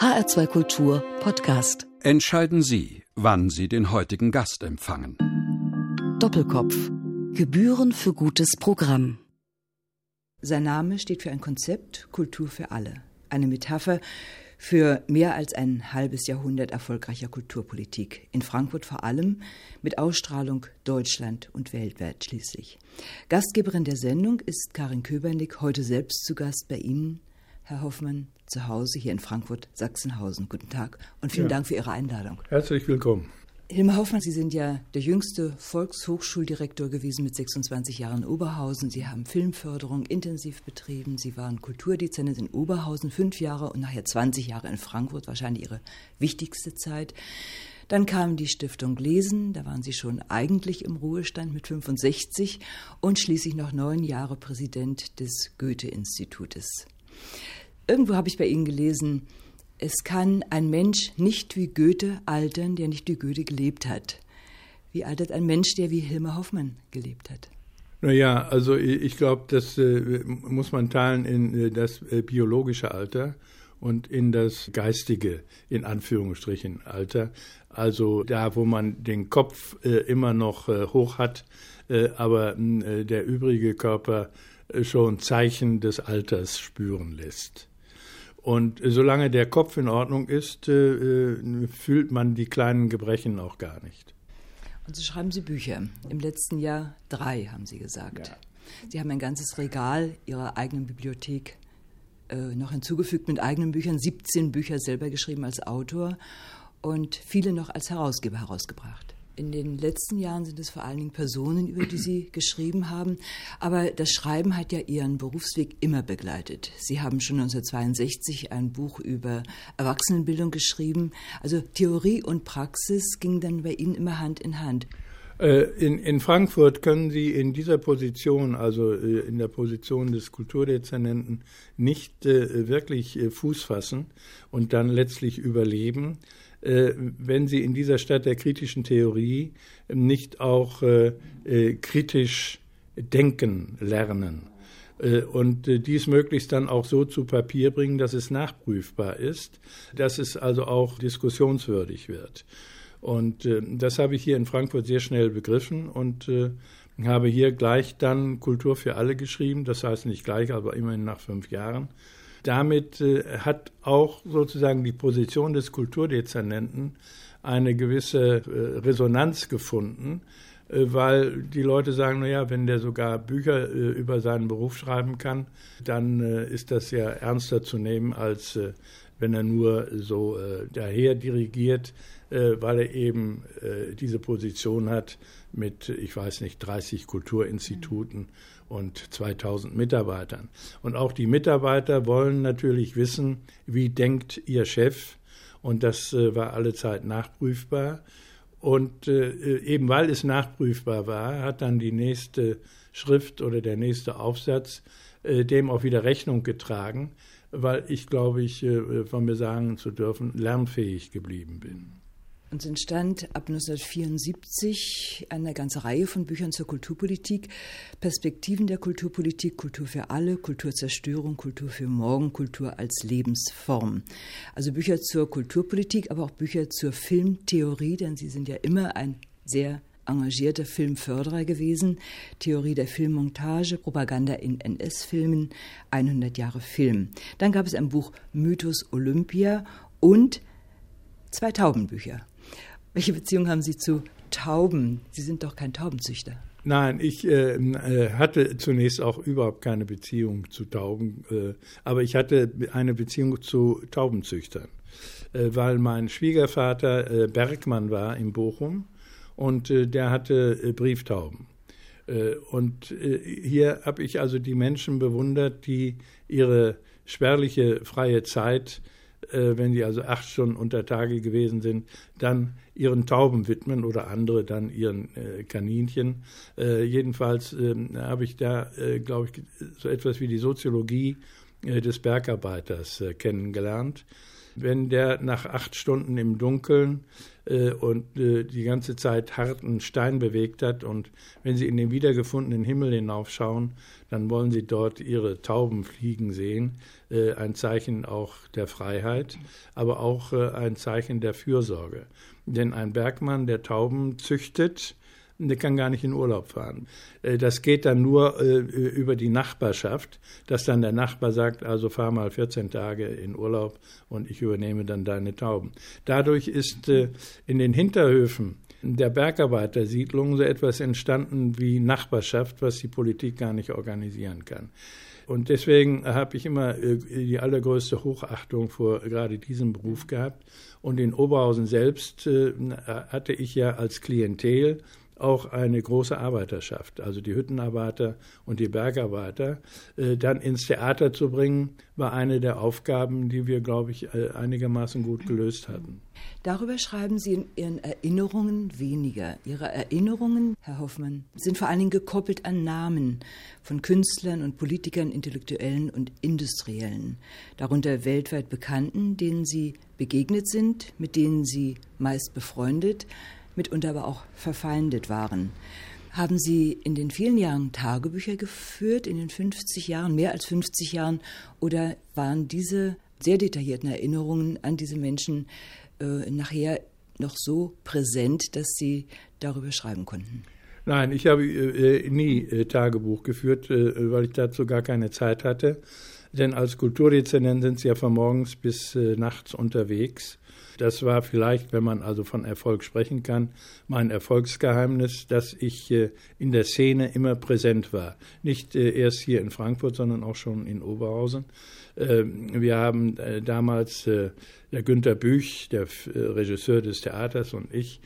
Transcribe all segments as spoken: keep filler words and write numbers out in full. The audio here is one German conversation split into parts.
H R zwei Kultur Podcast. Entscheiden Sie, wann Sie den heutigen Gast empfangen. Doppelkopf. Gebühren für gutes Programm. Sein Name steht für ein Konzept Kultur für alle. Eine Metapher für mehr als ein halbes Jahrhundert erfolgreicher Kulturpolitik. In Frankfurt vor allem, mit Ausstrahlung Deutschland und weltweit schließlich. Gastgeberin der Sendung ist Karin Köbernick, heute selbst zu Gast bei Ihnen, Herr Hoffmann, zu Hause hier in Frankfurt-Sachsenhausen. Guten Tag und vielen ja. Dank für Ihre Einladung. Herzlich willkommen. Hilmar Hoffmann, Sie sind ja der jüngste Volkshochschuldirektor gewesen mit sechsundzwanzig Jahren in Oberhausen. Sie haben Filmförderung intensiv betrieben. Sie waren Kulturdezernent in Oberhausen fünf Jahre und nachher zwanzig Jahre in Frankfurt, wahrscheinlich Ihre wichtigste Zeit. Dann kam die Stiftung Lesen, da waren Sie schon eigentlich im Ruhestand mit fünfundsechzig und schließlich noch neun Jahre Präsident des Goethe-Institutes. Irgendwo habe ich bei Ihnen gelesen, es kann ein Mensch nicht wie Goethe altern, der nicht wie Goethe gelebt hat. Wie altert ein Mensch, der wie Hilmar Hoffmann gelebt hat? Naja, also ich glaube, das äh, muss man teilen in äh, das äh, biologische Alter und in das geistige, in Anführungsstrichen, Alter. Also da, wo man den Kopf äh, immer noch äh, hoch hat, äh, aber äh, der übrige Körper äh, schon Zeichen des Alters spüren lässt. Und solange der Kopf in Ordnung ist, äh, fühlt man die kleinen Gebrechen auch gar nicht. Und so schreiben Sie Bücher. Im letzten Jahr drei, haben Sie gesagt. Ja. Sie haben ein ganzes Regal Ihrer eigenen Bibliothek äh, noch hinzugefügt mit eigenen Büchern, siebzehn Bücher selber geschrieben als Autor und viele noch als Herausgeber herausgebracht. In den letzten Jahren sind es vor allen Dingen Personen, über die Sie geschrieben haben. Aber das Schreiben hat ja Ihren Berufsweg immer begleitet. Sie haben schon neunzehnhundertzweiundsechzig ein Buch über Erwachsenenbildung geschrieben. Also Theorie und Praxis gingen dann bei Ihnen immer Hand in Hand. In, in Frankfurt können Sie in dieser Position, also in der Position des Kulturdezernenten, nicht äh, wirklich äh, Fuß fassen und dann letztlich überleben, äh, wenn Sie in dieser Stadt der kritischen Theorie nicht auch äh, äh, kritisch denken lernen. Äh, und äh, dies möglichst dann auch so zu Papier bringen, dass es nachprüfbar ist, dass es also auch diskussionswürdig wird. Und äh, das habe ich hier in Frankfurt sehr schnell begriffen und äh, habe hier gleich dann Kultur für alle geschrieben, das heißt nicht gleich, aber immerhin nach fünf Jahren. Damit äh, hat auch sozusagen die Position des Kulturdezernenten eine gewisse äh, Resonanz gefunden, äh, weil die Leute sagen, naja, wenn der sogar Bücher äh, über seinen Beruf schreiben kann, dann äh, ist das ja ernster zu nehmen, als äh, wenn er nur so äh, daher dirigiert, äh, weil er eben äh, diese Position hat mit, ich weiß nicht, dreißig Kulturinstituten und zweitausend Mitarbeitern. Und auch die Mitarbeiter wollen natürlich wissen, wie denkt ihr Chef? Und das äh, war allezeit nachprüfbar. Und äh, eben weil es nachprüfbar war, hat dann die nächste Schrift oder der nächste Aufsatz äh, dem auch wieder Rechnung getragen, weil ich, glaube ich, von mir sagen zu dürfen, lernfähig geblieben bin. Und es entstand ab neunzehnhundertvierundsiebzig eine ganze Reihe von Büchern zur Kulturpolitik, Perspektiven der Kulturpolitik, Kultur für alle, Kulturzerstörung, Kultur für morgen, Kultur als Lebensform. Also Bücher zur Kulturpolitik, aber auch Bücher zur Filmtheorie, denn Sie sind ja immer ein sehr engagierter Filmförderer gewesen, Theorie der Filmmontage, Propaganda in N S-Filmen, hundert Jahre Film. Dann gab es ein Buch Mythos Olympia und zwei Taubenbücher. Welche Beziehung haben Sie zu Tauben? Sie sind doch kein Taubenzüchter. Nein, ich äh, hatte zunächst auch überhaupt keine Beziehung zu Tauben, äh, aber ich hatte eine Beziehung zu Taubenzüchtern, äh, weil mein Schwiegervater äh, Bergmann war in Bochum. Und äh, der hatte äh, Brieftauben. Äh, und äh, hier habe ich also die Menschen bewundert, die ihre spärliche freie Zeit, äh, wenn die also acht Stunden unter Tage gewesen sind, dann ihren Tauben widmen oder andere dann ihren äh, Kaninchen. Äh, jedenfalls äh, habe ich da, äh, glaube ich, so etwas wie die Soziologie äh, des Bergarbeiters äh, kennengelernt. Wenn der nach acht Stunden im Dunkeln äh, und äh, die ganze Zeit harten Stein bewegt hat und wenn Sie in den wiedergefundenen Himmel hinaufschauen, dann wollen Sie dort Ihre Tauben fliegen sehen. Äh, ein Zeichen auch der Freiheit, aber auch äh, ein Zeichen der Fürsorge. Denn ein Bergmann, der Tauben züchtet, der kann gar nicht in Urlaub fahren. Das geht dann nur äh, über die Nachbarschaft, dass dann der Nachbar sagt, also fahr mal vierzehn Tage in Urlaub und ich übernehme dann deine Tauben. Dadurch ist äh, in den Hinterhöfen der Bergarbeitersiedlung so etwas entstanden wie Nachbarschaft, was die Politik gar nicht organisieren kann. Und deswegen habe ich immer äh, die allergrößte Hochachtung vor gerade diesem Beruf gehabt. Und in Oberhausen selbst äh, hatte ich ja als Klientel auch eine große Arbeiterschaft, also die Hüttenarbeiter und die Bergarbeiter, äh, dann ins Theater zu bringen, war eine der Aufgaben, die wir, glaube ich, äh, einigermaßen gut gelöst hatten. Darüber schreiben Sie in Ihren Erinnerungen weniger. Ihre Erinnerungen, Herr Hoffmann, sind vor allen Dingen gekoppelt an Namen von Künstlern und Politikern, Intellektuellen und Industriellen, darunter weltweit Bekannten, denen Sie begegnet sind, mit denen Sie meist befreundet, mitunter aber auch verfeindet waren. Haben Sie in den vielen Jahren Tagebücher geführt, in den fünfzig Jahren, mehr als fünfzig Jahren, oder waren diese sehr detaillierten Erinnerungen an diese Menschen äh, nachher noch so präsent, dass Sie darüber schreiben konnten? Nein, ich habe äh, nie äh, Tagebuch geführt, äh, weil ich dazu gar keine Zeit hatte. Denn als Kulturdezernent sind Sie ja von morgens bis äh, nachts unterwegs. Das war vielleicht, wenn man also von Erfolg sprechen kann, mein Erfolgsgeheimnis, dass ich äh, in der Szene immer präsent war. Nicht äh, erst hier in Frankfurt, sondern auch schon in Oberhausen. Äh, wir haben äh, damals, äh, der Günter Büch, der äh, Regisseur des Theaters, und ich,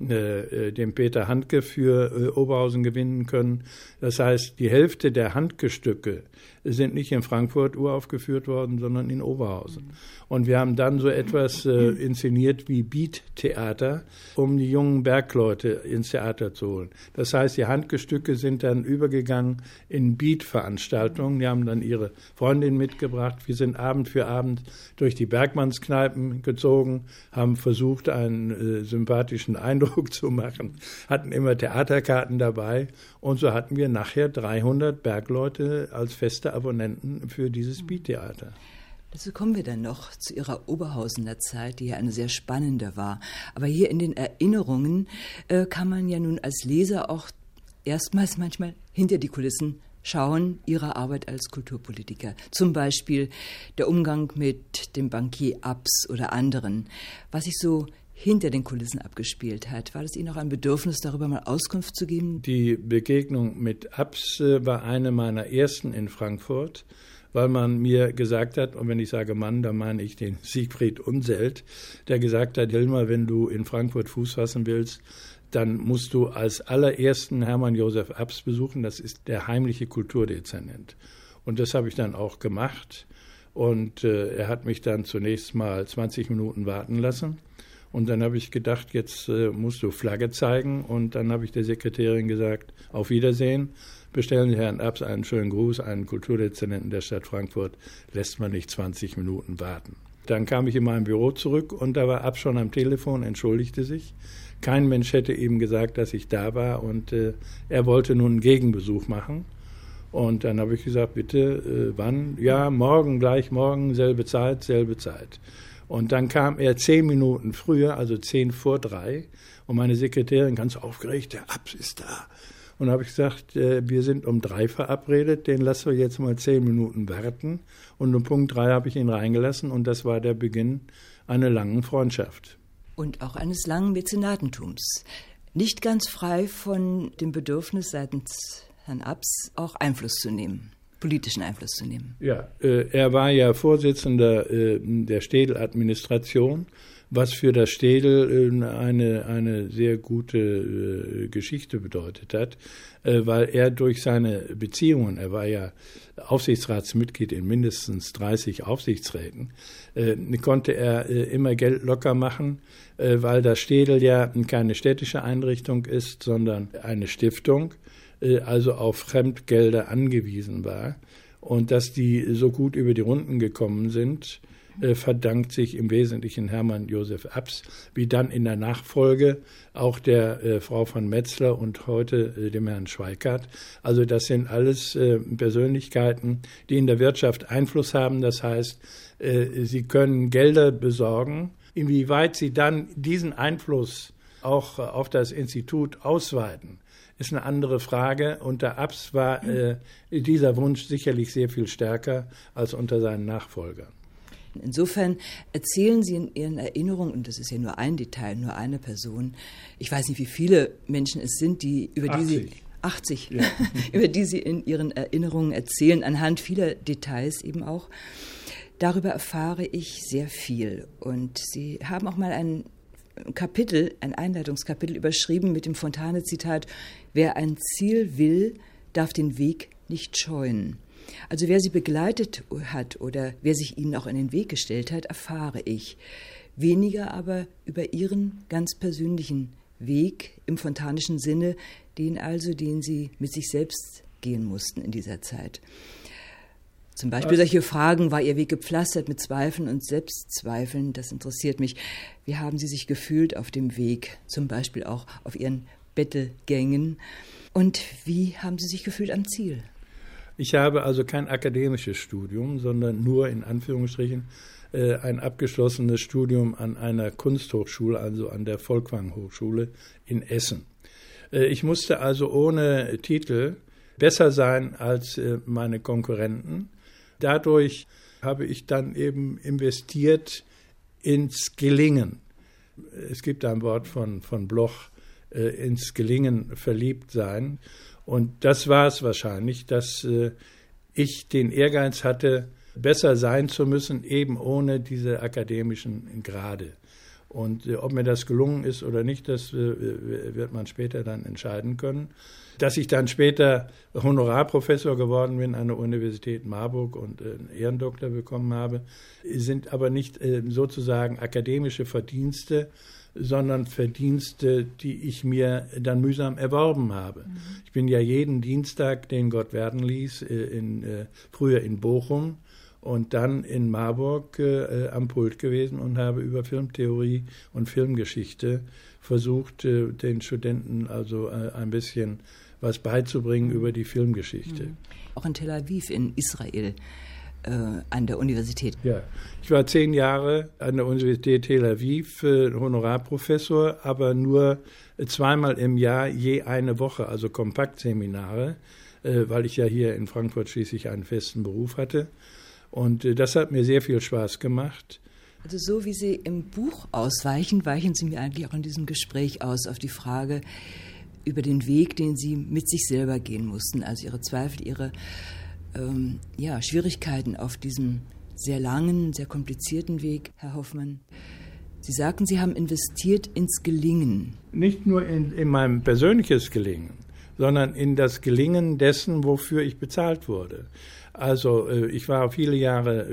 äh, den Peter Handke für äh, Oberhausen gewinnen können. Das heißt, die Hälfte der Handke-Stücke sind nicht in Frankfurt uraufgeführt worden, sondern in Oberhausen. Und wir haben dann so etwas äh, inszeniert wie Beat-Theater, um die jungen Bergleute ins Theater zu holen. Das heißt, die Handke-Stücke sind dann übergegangen in Beat-Veranstaltungen. Die haben dann ihre Freundin mitgebracht. Wir sind Abend für Abend durch die Bergmannskneipen gezogen, haben versucht, einen äh, sympathischen Eindruck zu machen, hatten immer Theaterkarten dabei und so hatten wir nachher dreihundert Bergleute als feste Abonnenten für dieses Beat-Theater. Dazu kommen wir dann noch zu Ihrer Oberhausener Zeit, die ja eine sehr spannende war. Aber hier in den Erinnerungen äh, kann man ja nun als Leser auch erstmals manchmal hinter die Kulissen schauen, Ihrer Arbeit als Kulturpolitiker. Zum Beispiel der Umgang mit dem Bankier Abs oder anderen. Was sich so hinter den Kulissen abgespielt hat. War das Ihnen auch ein Bedürfnis, darüber mal Auskunft zu geben? Die Begegnung mit Abs war eine meiner ersten in Frankfurt, weil man mir gesagt hat, und wenn ich sage Mann, dann meine ich den Siegfried Unseld, der gesagt hat, Hilmar, wenn du in Frankfurt Fuß fassen willst, dann musst du als allerersten Hermann Josef Abs besuchen. Das ist der heimliche Kulturdezernent. Und das habe ich dann auch gemacht. Und äh, er hat mich dann zunächst mal zwanzig Minuten warten lassen. Und dann habe ich gedacht, jetzt äh, musst du Flagge zeigen. Und dann habe ich der Sekretärin gesagt, auf Wiedersehen. Bestellen Sie Herrn Abs einen schönen Gruß, einen Kulturdezernenten der Stadt Frankfurt. Lässt man nicht zwanzig Minuten warten. Dann kam ich in mein Büro zurück und da war Abs schon am Telefon, entschuldigte sich. Kein Mensch hätte ihm gesagt, dass ich da war. Und äh, er wollte nun einen Gegenbesuch machen. Und dann habe ich gesagt, bitte, äh, wann? Ja, morgen, gleich morgen, selbe Zeit, selbe Zeit. Und dann kam er zehn Minuten früher, also zehn vor drei, und meine Sekretärin ganz aufgeregt, der Abs ist da. Und da habe ich gesagt, äh, wir sind um drei verabredet, den lassen wir jetzt mal zehn Minuten warten. Und um Punkt drei habe ich ihn reingelassen und das war der Beginn einer langen Freundschaft. Und auch eines langen Mäzenatentums. Nicht ganz frei von dem Bedürfnis seitens Herrn Abs auch Einfluss zu nehmen. Politischen Einfluss zu nehmen. Ja, äh, er war ja Vorsitzender äh, der Städel-Administration, was für das Städel äh, eine, eine sehr gute äh, Geschichte bedeutet hat, äh, weil er durch seine Beziehungen, er war ja Aufsichtsratsmitglied in mindestens dreißig Aufsichtsräten, äh, konnte er äh, immer Geld locker machen, äh, weil das Städel ja keine städtische Einrichtung ist, sondern eine Stiftung, also auf Fremdgelder angewiesen war und dass die so gut über die Runden gekommen sind, äh, verdankt sich im Wesentlichen Hermann Josef Abs, wie dann in der Nachfolge auch der äh, Frau von Metzler und heute äh, dem Herrn Schweikart. Also das sind alles äh, Persönlichkeiten, die in der Wirtschaft Einfluss haben. Das heißt, äh, sie können Gelder besorgen. Inwieweit sie dann diesen Einfluss auch äh, auf das Institut ausweiten, ist eine andere Frage. Unter Abs war äh, dieser Wunsch sicherlich sehr viel stärker als unter seinen Nachfolgern. Insofern erzählen Sie in Ihren Erinnerungen, und das ist ja nur ein Detail, nur eine Person, ich weiß nicht, wie viele Menschen es sind, die über die Sie achtzig, ja. über die Sie in Ihren Erinnerungen erzählen, anhand vieler Details eben auch. Darüber erfahre ich sehr viel. Und Sie haben auch mal ein Kapitel, ein Einleitungskapitel überschrieben mit dem Fontane-Zitat: Wer ein Ziel will, darf den Weg nicht scheuen. Also wer Sie begleitet hat oder wer sich Ihnen auch in den Weg gestellt hat, erfahre ich. Weniger aber über Ihren ganz persönlichen Weg im fontanischen Sinne, den also, den Sie mit sich selbst gehen mussten in dieser Zeit. Zum Beispiel solche Fragen: War Ihr Weg gepflastert mit Zweifeln und Selbstzweifeln? Das interessiert mich. Wie haben Sie sich gefühlt auf dem Weg, zum Beispiel auch auf Ihren Bettelgängen? Und wie haben Sie sich gefühlt am Ziel? Ich habe also kein akademisches Studium, sondern nur in Anführungsstrichen äh, ein abgeschlossenes Studium an einer Kunsthochschule, also an der Folkwang-Hochschule in Essen. Äh, ich musste also ohne Titel besser sein als äh, meine Konkurrenten. Dadurch habe ich dann eben investiert ins Gelingen. Es gibt ein Wort von, von Bloch, äh, ins Gelingen verliebt sein. Und das war es wahrscheinlich, dass äh, ich den Ehrgeiz hatte, besser sein zu müssen, eben ohne diese akademischen Grade. Und äh, ob mir das gelungen ist oder nicht, das äh, wird man später dann entscheiden können. Dass ich dann später Honorarprofessor geworden bin an der Universität Marburg und äh, einen Ehrendoktor bekommen habe, sind aber nicht äh, sozusagen akademische Verdienste, sondern Verdienste, die ich mir dann mühsam erworben habe. Mhm. Ich bin ja jeden Dienstag, den Gott werden ließ, in, äh, früher in Bochum und dann in Marburg äh, am Pult gewesen und habe über Filmtheorie und Filmgeschichte versucht, äh, den Studenten also äh, ein bisschen was beizubringen mhm. über die Filmgeschichte. Mhm. Auch in Tel Aviv in Israel. An der Universität. Ja, ich war zehn Jahre an der Universität Tel Aviv äh, Honorarprofessor, aber nur zweimal im Jahr je eine Woche, also Kompaktseminare, äh, weil ich ja hier in Frankfurt schließlich einen festen Beruf hatte. Und äh, das hat mir sehr viel Spaß gemacht. Also so wie Sie im Buch ausweichen, weichen Sie mir eigentlich auch in diesem Gespräch aus auf die Frage über den Weg, den Sie mit sich selber gehen mussten, also Ihre Zweifel, Ihre Ähm, ja, Schwierigkeiten auf diesem sehr langen, sehr komplizierten Weg, Herr Hoffmann. Sie sagten, Sie haben investiert ins Gelingen. Nicht nur in, in mein persönliches Gelingen, sondern in das Gelingen dessen, wofür ich bezahlt wurde. Also äh, ich war viele Jahre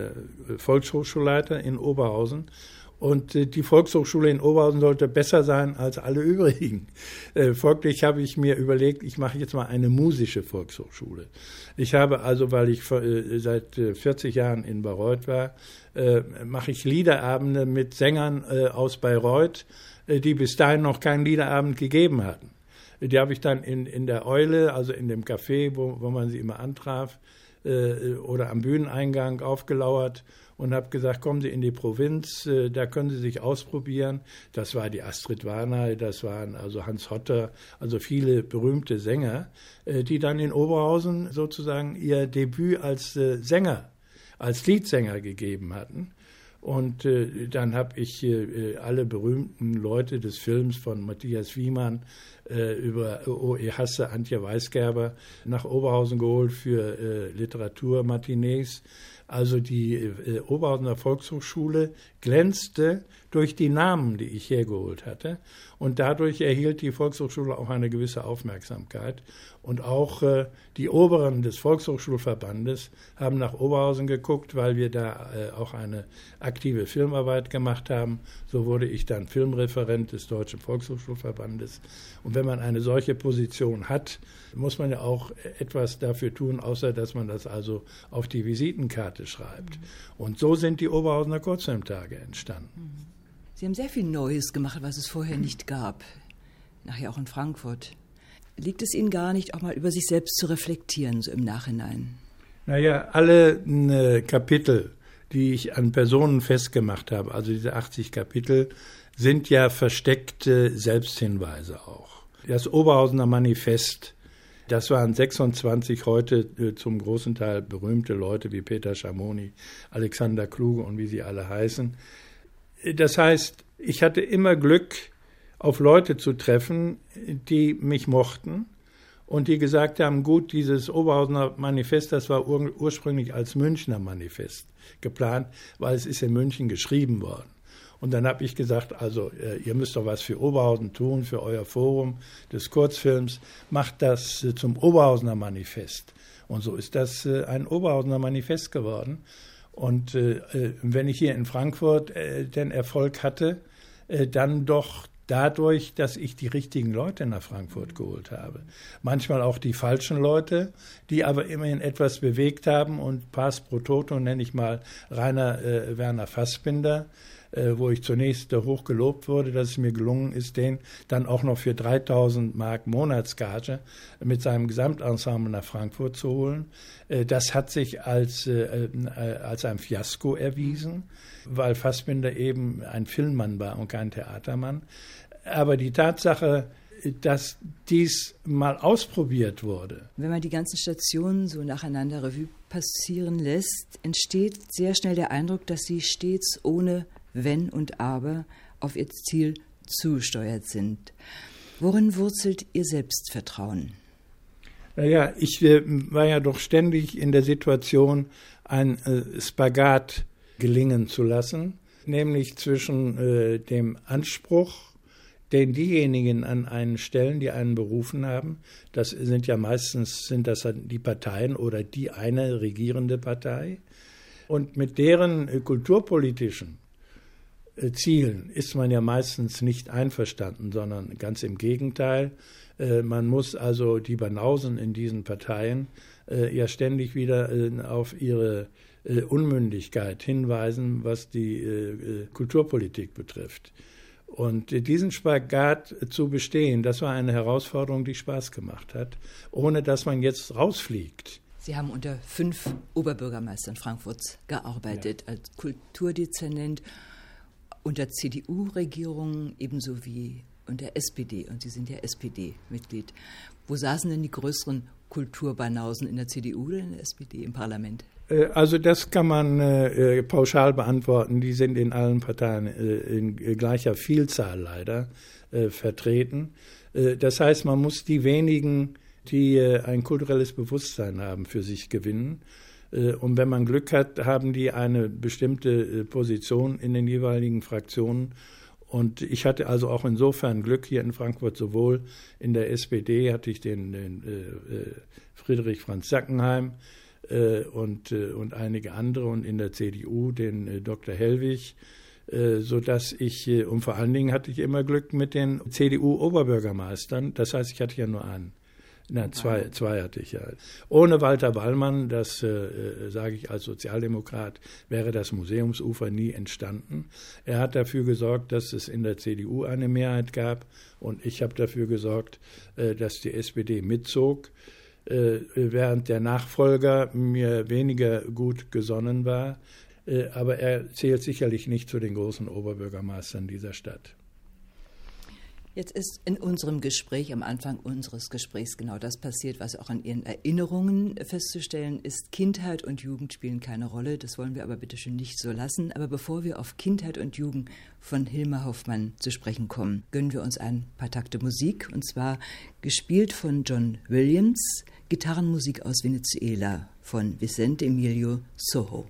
äh, Volkshochschulleiter in Oberhausen. Und äh, die Volkshochschule in Oberhausen sollte besser sein als alle übrigen. Äh, folglich habe ich mir überlegt, ich mache jetzt mal eine musische Volkshochschule. Ich habe also, weil ich äh, seit äh, vierzig Jahren in Bayreuth war, äh, mache ich Liederabende mit Sängern äh, aus Bayreuth, äh, die bis dahin noch keinen Liederabend gegeben hatten. Die habe ich dann in, in der Eule, also in dem Café, wo, wo man sie immer antraf, äh, oder am Bühneneingang aufgelauert und habe gesagt, kommen Sie in die Provinz, äh, da können Sie sich ausprobieren. Das war die Astrid Warnay, das waren also Hans Hotter, also viele berühmte Sänger, äh, die dann in Oberhausen sozusagen ihr Debüt als äh, Sänger, als Liedsänger gegeben hatten. Und äh, dann habe ich äh, alle berühmten Leute des Films von Matthias Wiemann äh, über O. E. Hasse, Antje Weisgerber nach Oberhausen geholt für äh, Literaturmatinees. Also die äh, Oberhausener Volkshochschule glänzte durch die Namen, die ich hergeholt hatte. Und dadurch erhielt die Volkshochschule auch eine gewisse Aufmerksamkeit. Und auch äh, die Oberen des Volkshochschulverbandes haben nach Oberhausen geguckt, weil wir da äh, auch eine aktive Filmarbeit gemacht haben. So wurde ich dann Filmreferent des Deutschen Volkshochschulverbandes. Und wenn man eine solche Position hat, muss man ja auch etwas dafür tun, außer dass man das also auf die Visitenkarte Landkarte schreibt. Mhm. Und so sind die Oberhausener Kurzfilmtage entstanden. Sie haben sehr viel Neues gemacht, was es vorher nicht gab. Nachher auch in Frankfurt. Liegt es Ihnen gar nicht, auch mal über sich selbst zu reflektieren, so im Nachhinein? Naja, alle äh, Kapitel, die ich an Personen festgemacht habe, also diese achtzig Kapitel, sind ja versteckte Selbsthinweise auch. Das Oberhausener Manifest, das waren sechsundzwanzig heute äh, zum großen Teil berühmte Leute wie Peter Schamoni, Alexander Kluge und wie sie alle heißen. Das heißt, ich hatte immer Glück, auf Leute zu treffen, die mich mochten und die gesagt haben, gut, dieses Oberhausener Manifest, das war ur- ursprünglich als Münchner Manifest geplant, weil es ist in München geschrieben worden. Und dann habe ich gesagt, also äh, ihr müsst doch was für Oberhausen tun, für euer Forum des Kurzfilms, macht das äh, zum Oberhausener Manifest. Und so ist das äh, ein Oberhausener Manifest geworden. Und äh, wenn ich hier in Frankfurt äh, den Erfolg hatte, äh, dann doch dadurch, dass ich die richtigen Leute nach Frankfurt geholt habe. Manchmal auch die falschen Leute, die aber immerhin etwas bewegt haben. Und Pars pro Toto nenne ich mal Rainer äh, Werner Fassbinder, äh, wo ich zunächst äh, hoch gelobt wurde, dass es mir gelungen ist, den dann auch noch für dreitausend Mark Monatsgage mit seinem Gesamtensemble nach Frankfurt zu holen. Äh, das hat sich als, äh, äh, als ein Fiasko erwiesen, weil Fassbinder eben ein Filmmann war und kein Theatermann. Aber die Tatsache, dass dies mal ausprobiert wurde. Wenn man die ganzen Stationen so nacheinander Revue passieren lässt, entsteht sehr schnell der Eindruck, dass sie stets ohne Wenn und Aber auf ihr Ziel zugesteuert sind. Worin wurzelt Ihr Selbstvertrauen? Naja, ich äh, war ja doch ständig in der Situation, ein äh, Spagat gelingen zu lassen, nämlich zwischen äh, dem Anspruch, den diejenigen an einen stellen, die einen berufen haben, das sind ja meistens sind das die Parteien oder die eine regierende Partei, und mit deren äh, kulturpolitischen äh, Zielen ist man ja meistens nicht einverstanden, sondern ganz im Gegenteil. Äh, man muss also die Banausen in diesen Parteien äh, ja ständig wieder äh, auf ihre äh, Unmündigkeit hinweisen, was die äh, Kulturpolitik betrifft. Und diesen Spagat zu bestehen, das war eine Herausforderung, die Spaß gemacht hat, ohne dass man jetzt rausfliegt. Sie haben unter fünf Oberbürgermeistern Frankfurts gearbeitet, ja, als Kulturdezernent unter C D U-Regierungen ebenso wie unter S P D. Und Sie sind ja S P D-Mitglied. Wo saßen denn die größeren Kulturbanausen, in der C D U oder in der S P D im Parlament? Also das kann man äh, pauschal beantworten. Die sind in allen Parteien äh, in gleicher Vielzahl leider äh, vertreten. Äh, das heißt, man muss die wenigen, die äh, ein kulturelles Bewusstsein haben, für sich gewinnen. Äh, und wenn man Glück hat, haben die eine bestimmte äh, Position in den jeweiligen Fraktionen. Und ich hatte also auch insofern Glück hier in Frankfurt, sowohl in der S P D hatte ich den, den äh, Friedrich Franz Sackenheim, Und, und einige andere, und in der C D U den Doktor Hellwig, sodass ich, und vor allen Dingen hatte ich immer Glück mit den C D U-Oberbürgermeistern, das heißt, ich hatte ja nur einen. Na, zwei, zwei hatte ich ja. Ohne Walter Wallmann, das äh, sage ich als Sozialdemokrat, wäre das Museumsufer nie entstanden. Er hat dafür gesorgt, dass es in der C D U eine Mehrheit gab, und ich habe dafür gesorgt, äh, dass die S P D mitzog, während der Nachfolger mir weniger gut gesonnen war. Aber er zählt sicherlich nicht zu den großen Oberbürgermeistern dieser Stadt. Jetzt ist in unserem Gespräch, am Anfang unseres Gesprächs, genau das passiert, was auch an Ihren Erinnerungen festzustellen ist. Kindheit und Jugend spielen keine Rolle, das wollen wir aber bitte schön nicht so lassen. Aber bevor wir auf Kindheit und Jugend von Hilma Hoffmann zu sprechen kommen, gönnen wir uns ein paar Takte Musik, und zwar gespielt von John Williams, Gitarrenmusik aus Venezuela von Vicente Emilio Sojo.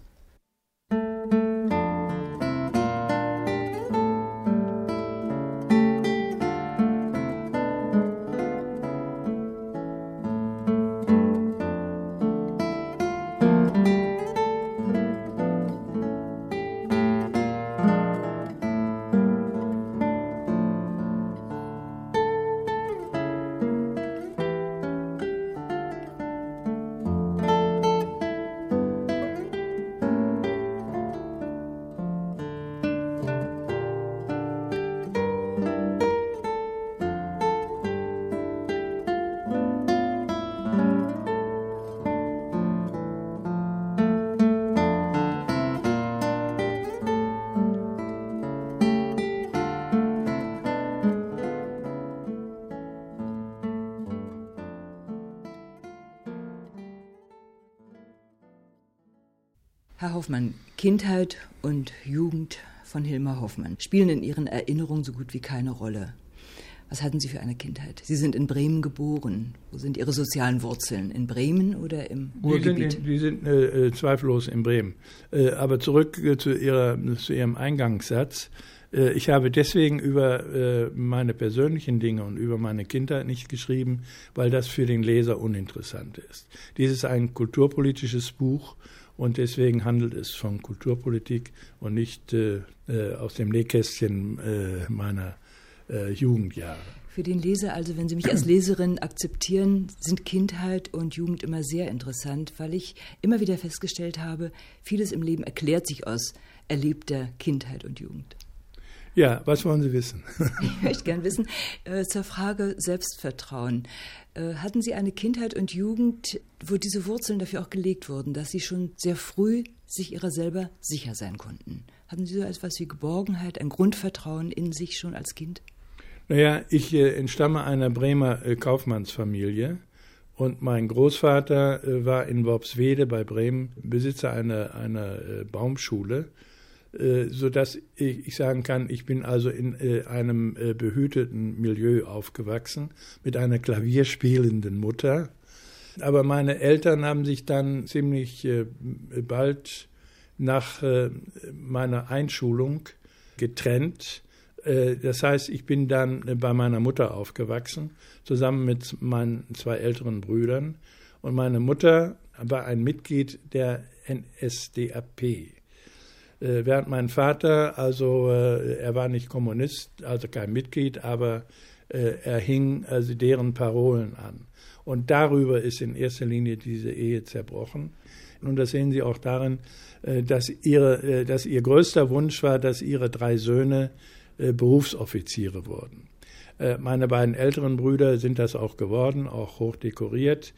Herr Hoffmann, Kindheit und Jugend von Hilmar Hoffmann spielen in Ihren Erinnerungen so gut wie keine Rolle. Was hatten Sie für eine Kindheit? Sie sind in Bremen geboren. Wo sind Ihre sozialen Wurzeln? In Bremen oder im Ruhrgebiet? Die sind, in, die sind äh, zweifellos in Bremen. Äh, aber zurück äh, zu, ihrer, zu Ihrem Eingangssatz. Äh, ich habe deswegen über äh, meine persönlichen Dinge und über meine Kindheit nicht geschrieben, weil das für den Leser uninteressant ist. Dies ist ein kulturpolitisches Buch und deswegen handelt es von Kulturpolitik und nicht äh, äh, aus dem Nähkästchen äh, meiner Äh, Jugendjahre. Für den Leser, also wenn Sie mich als Leserin akzeptieren, sind Kindheit und Jugend immer sehr interessant, weil ich immer wieder festgestellt habe, vieles im Leben erklärt sich aus erlebter Kindheit und Jugend. Ja, was wollen Sie wissen? Ich möchte gern wissen, äh, zur Frage Selbstvertrauen. Äh, hatten Sie eine Kindheit und Jugend, wo diese Wurzeln dafür auch gelegt wurden, dass Sie schon sehr früh sich Ihrer selber sicher sein konnten? Hatten Sie so etwas wie Geborgenheit, ein Grundvertrauen in sich schon als Kind? Naja, ich äh, entstamme einer Bremer äh, Kaufmannsfamilie und mein Großvater äh, war in Worpswede bei Bremen Besitzer einer, einer äh, Baumschule, äh, sodass ich, ich sagen kann, ich bin also in äh, einem äh, behüteten Milieu aufgewachsen mit einer klavierspielenden Mutter. Aber meine Eltern haben sich dann ziemlich äh, bald nach äh, meiner Einschulung getrennt. Das heißt, ich bin dann bei meiner Mutter aufgewachsen, zusammen mit meinen zwei älteren Brüdern. Und meine Mutter war ein Mitglied der N S D A P. Während mein Vater, also er war nicht Kommunist, also kein Mitglied, aber er hing also deren Parolen an. Und darüber ist in erster Linie diese Ehe zerbrochen. Und das sehen Sie auch darin, dass, ihre, dass ihr größter Wunsch war, dass ihre drei Söhne Berufsoffiziere wurden. Meine beiden älteren Brüder sind das auch geworden, auch hoch dekoriert.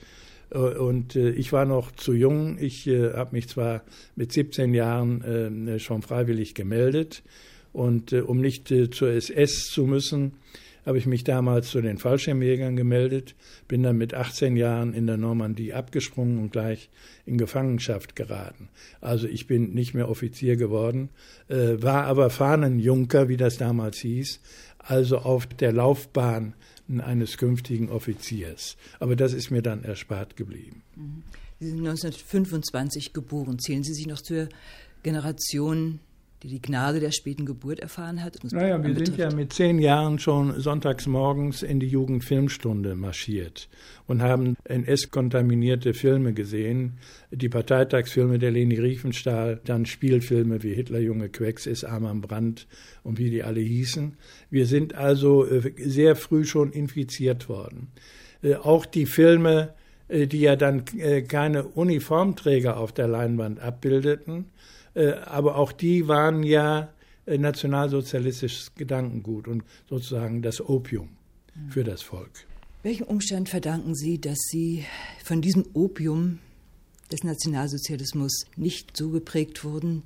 Und ich war noch zu jung. Ich habe mich zwar mit siebzehn Jahren schon freiwillig gemeldet. Und um nicht zur S S zu müssen, habe ich mich damals zu den Fallschirmjägern gemeldet, bin dann mit achtzehn Jahren in der Normandie abgesprungen und gleich in Gefangenschaft geraten. Also ich bin nicht mehr Offizier geworden, äh, war aber Fahnenjunker, wie das damals hieß, also auf der Laufbahn eines künftigen Offiziers. Aber das ist mir dann erspart geblieben. Sie sind neunzehnhundertfünfundzwanzig geboren. Zählen Sie sich noch zur Generation, die die Gnade der späten Geburt erfahren hat? Naja, wir sind ja mit zehn Jahren schon sonntags morgens in die Jugendfilmstunde marschiert und haben N S-kontaminierte Filme gesehen, die Parteitagsfilme der Leni Riefenstahl, dann Spielfilme wie Hitlerjunge Quecks, ist arm am Brand und wie die alle hießen. Wir sind also sehr früh schon infiziert worden. Auch die Filme, die ja dann keine Uniformträger auf der Leinwand abbildeten, aber auch die waren ja nationalsozialistisches Gedankengut und sozusagen das Opium für das Volk. Welchem Umstand verdanken Sie, dass Sie von diesem Opium des Nationalsozialismus nicht so geprägt wurden?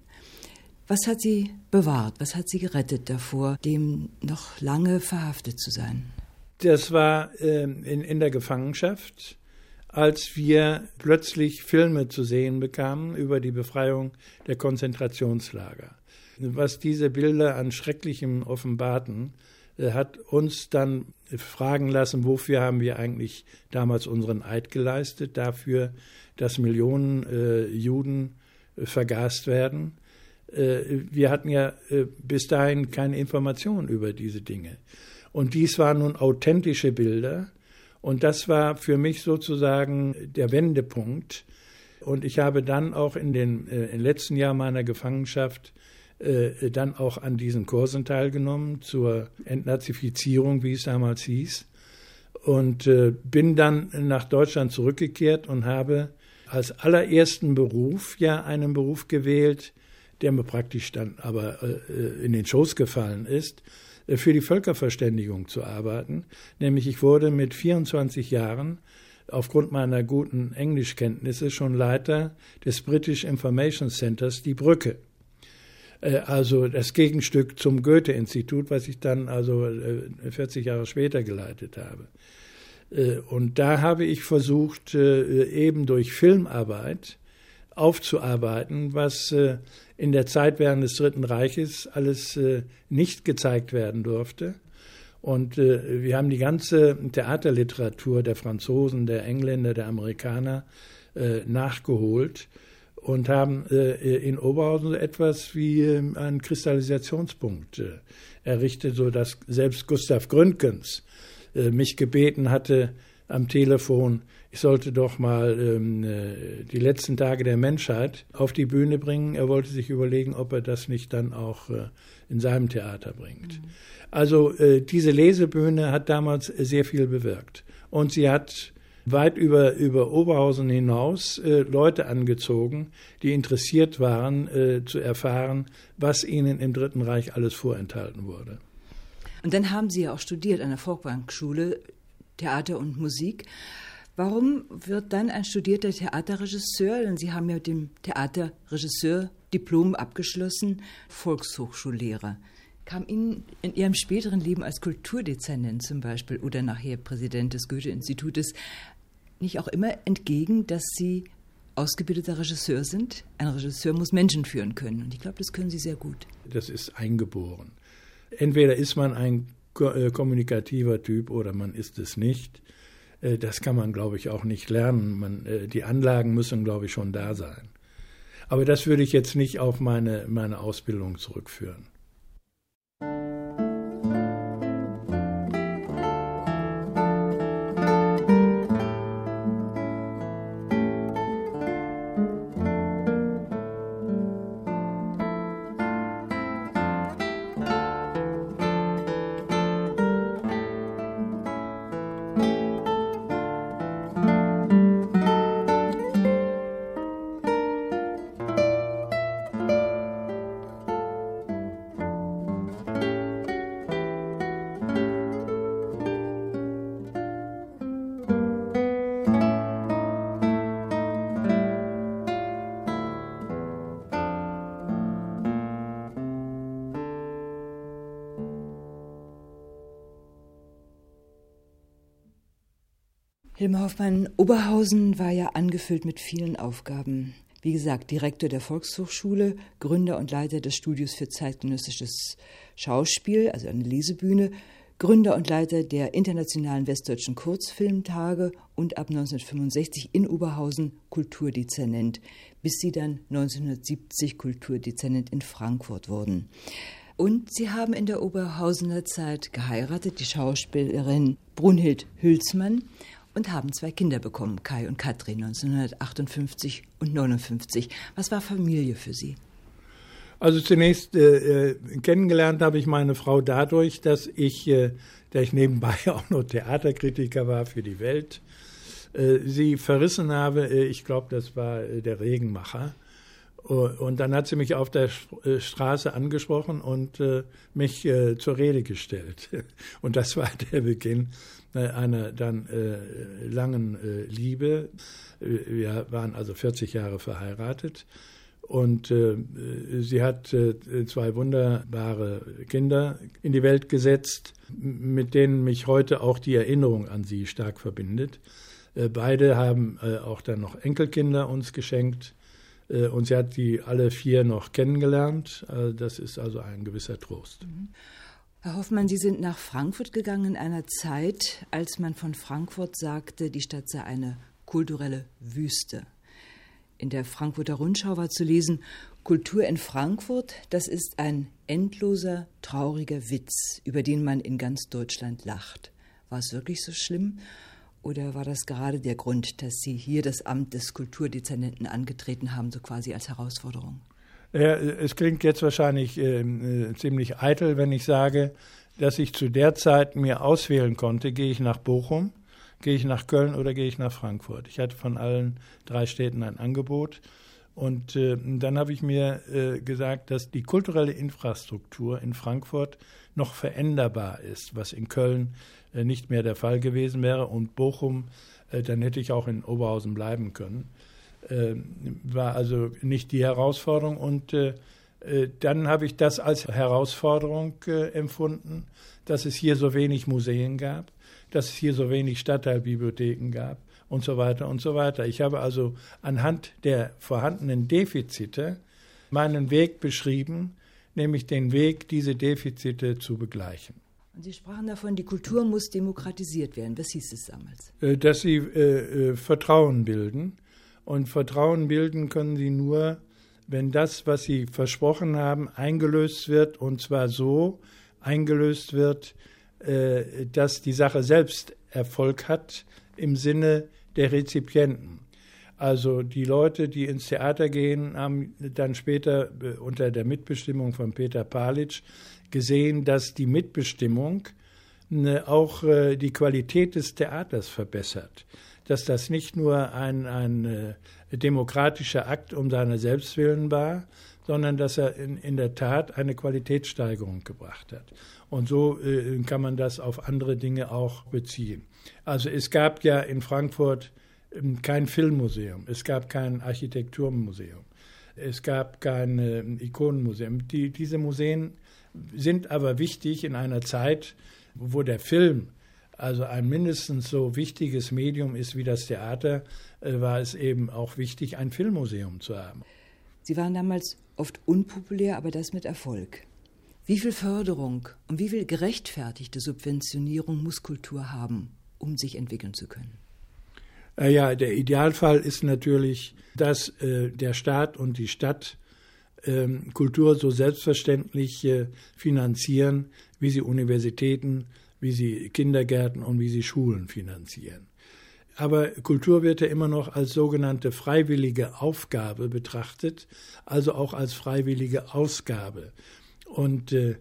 Was hat Sie bewahrt? Was hat Sie gerettet davor, dem noch lange verhaftet zu sein? Das war äh, in, in der Gefangenschaft, als wir plötzlich Filme zu sehen bekamen über die Befreiung der Konzentrationslager. Was diese Bilder an Schrecklichem offenbarten, hat uns dann fragen lassen, wofür haben wir eigentlich damals unseren Eid geleistet, dafür, dass Millionen äh, Juden äh, vergast werden. Äh, wir hatten ja äh, bis dahin keine Informationen über diese Dinge. Und dies waren nun authentische Bilder. Und das war für mich sozusagen der Wendepunkt. Und ich habe dann auch in den äh, im letzten Jahr meiner Gefangenschaft äh, dann auch an diesen Kursen teilgenommen zur Entnazifizierung, wie es damals hieß. Und äh, bin dann nach Deutschland zurückgekehrt und habe als allerersten Beruf ja einen Beruf gewählt, der mir praktisch dann aber äh, in den Schoß gefallen ist, für die Völkerverständigung zu arbeiten. Nämlich ich wurde mit vierundzwanzig Jahren aufgrund meiner guten Englischkenntnisse schon Leiter des British Information Centers Die Brücke. Also das Gegenstück zum Goethe-Institut, was ich dann also vierzig Jahre später geleitet habe. Und da habe ich versucht, eben durch Filmarbeit aufzuarbeiten, was äh, in der Zeit während des Dritten Reiches alles äh, nicht gezeigt werden durfte. Und äh, wir haben die ganze Theaterliteratur der Franzosen, der Engländer, der Amerikaner äh, nachgeholt und haben äh, in Oberhausen so etwas wie äh, einen Kristallisationspunkt äh, errichtet, sodass selbst Gustav Gründgens äh, mich gebeten hatte am Telefon, ich sollte doch mal ähm, äh, die letzten Tage der Menschheit auf die Bühne bringen. Er wollte sich überlegen, ob er das nicht dann auch äh, in seinem Theater bringt. Mhm. Also äh, diese Lesebühne hat damals sehr viel bewirkt. Und sie hat weit über, über Oberhausen hinaus äh, Leute angezogen, die interessiert waren, äh, zu erfahren, was ihnen im Dritten Reich alles vorenthalten wurde. Und dann haben Sie ja auch studiert an der Folkwang-Schule, Theater und Musik. Warum wird dann ein studierter Theaterregisseur, denn Sie haben ja mit dem Theaterregisseur-Diplom abgeschlossen, Volkshochschullehrer? Kam Ihnen in Ihrem späteren Leben als Kulturdezernent zum Beispiel oder nachher Präsident des Goethe-Institutes nicht auch immer entgegen, dass Sie ausgebildeter Regisseur sind? Ein Regisseur muss Menschen führen können und ich glaube, das können Sie sehr gut. Das ist eingeboren. Entweder ist man ein kommunikativer Typ oder man ist es nicht. Das kann man, glaube ich, auch nicht lernen. Man, die Anlagen müssen, glaube ich, schon da sein. Aber das würde ich jetzt nicht auf meine, meine Ausbildung zurückführen. Hilmar Hoffmann, Oberhausen war ja angefüllt mit vielen Aufgaben. Wie gesagt, Direktor der Volkshochschule, Gründer und Leiter des Studios für zeitgenössisches Schauspiel, also eine Lesebühne, Gründer und Leiter der Internationalen Westdeutschen Kurzfilmtage und ab neunzehnhundertfünfundsechzig in Oberhausen Kulturdezernent, bis Sie dann neunzehnhundertsiebzig Kulturdezernent in Frankfurt wurden. Und Sie haben in der Oberhausener Zeit geheiratet, die Schauspielerin Brunhild Hülsmann, und haben zwei Kinder bekommen, Kai und Katrin, neunzehnhundertachtundfünfzig und neunundfünfzig. Was war Familie für Sie? Also zunächst äh, kennengelernt habe ich meine Frau dadurch, dass ich, äh, da ich nebenbei auch noch Theaterkritiker war für die Welt, äh, sie verrissen habe. Äh, ich glaube, das war äh, der Regenmacher. Und dann hat sie mich auf der Straße angesprochen und äh, mich äh, zur Rede gestellt. Und das war der Beginn äh, einer dann äh, langen äh, Liebe. Wir waren also vierzig Jahre verheiratet. Und äh, sie hat äh, zwei wunderbare Kinder in die Welt gesetzt, mit denen mich heute auch die Erinnerung an sie stark verbindet. Äh, beide haben äh, auch dann noch Enkelkinder uns geschenkt. Und sie hat die alle vier noch kennengelernt. Das ist also ein gewisser Trost. Herr Hoffmann, Sie sind nach Frankfurt gegangen in einer Zeit, als man von Frankfurt sagte, die Stadt sei eine kulturelle Wüste. In der Frankfurter Rundschau war zu lesen, Kultur in Frankfurt, das ist ein endloser, trauriger Witz, über den man in ganz Deutschland lacht. War es wirklich so schlimm? Oder war das gerade der Grund, dass Sie hier das Amt des Kulturdezernenten angetreten haben, so quasi als Herausforderung? Ja, es klingt jetzt wahrscheinlich äh, ziemlich eitel, wenn ich sage, dass ich zu der Zeit mir auswählen konnte, gehe ich nach Bochum, gehe ich nach Köln oder gehe ich nach Frankfurt. Ich hatte von allen drei Städten ein Angebot. Und äh, dann habe ich mir äh, gesagt, dass die kulturelle Infrastruktur in Frankfurt noch veränderbar ist, was in Köln äh, nicht mehr der Fall gewesen wäre. Und Bochum, äh, dann hätte ich auch in Oberhausen bleiben können. Äh, war also nicht die Herausforderung. Und äh, äh, dann habe ich das als Herausforderung äh, empfunden, dass es hier so wenig Museen gab, dass es hier so wenig Stadtteilbibliotheken gab und so weiter und so weiter. Ich habe also anhand der vorhandenen Defizite meinen Weg beschrieben, nämlich den Weg, diese Defizite zu begleichen. Und Sie sprachen davon, die Kultur muss demokratisiert werden. Was hieß es damals? Dass sie äh, äh, Vertrauen bilden. Und Vertrauen bilden können sie nur, wenn das, was sie versprochen haben, eingelöst wird. Und zwar so eingelöst wird, äh, dass die Sache selbst Erfolg hat im Sinne der Rezipienten. Also die Leute, die ins Theater gehen, haben dann später äh, unter der Mitbestimmung von Peter Palitzsch gesehen, dass die Mitbestimmung ne, auch äh, die Qualität des Theaters verbessert. Dass das nicht nur ein, ein äh, demokratischer Akt um seiner selbst willen war, sondern dass er in, in der Tat eine Qualitätssteigerung gebracht hat. Und so äh, kann man das auf andere Dinge auch beziehen. Also es gab ja in Frankfurt äh, kein Filmmuseum, es gab kein Architekturmuseum, es gab kein äh, Ikonenmuseum. Die, diese Museen sind aber wichtig in einer Zeit, wo der Film also ein mindestens so wichtiges Medium ist wie das Theater, äh, war es eben auch wichtig, ein Filmmuseum zu haben. Sie waren damals oft unpopulär, aber das mit Erfolg. Wie viel Förderung und wie viel gerechtfertigte Subventionierung muss Kultur haben, um sich entwickeln zu können? Äh, ja, der Idealfall ist natürlich, dass äh, der Staat und die Stadt äh, Kultur so selbstverständlich äh, finanzieren, wie sie Universitäten, wie sie Kindergärten und wie sie Schulen finanzieren. Aber Kultur wird ja immer noch als sogenannte freiwillige Aufgabe betrachtet, also auch als freiwillige Ausgabe. Und äh,